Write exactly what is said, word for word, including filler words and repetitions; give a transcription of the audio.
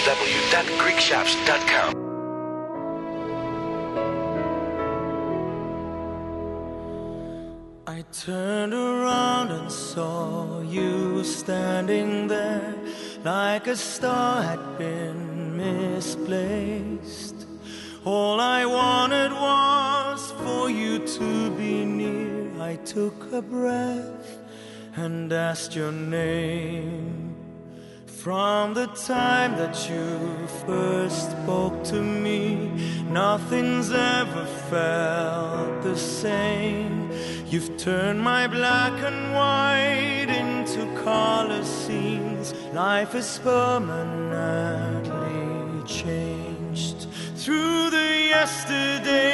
w dot greek shops dot com. I turned around and saw you standing there like a star had been misplaced. All I wanted was for you to be near. I took a breath and asked your name. From the time that you first spoke to me, nothing's ever felt the same. You've turned my black and white into color scenes. Life is permanently changed. Through the yesterday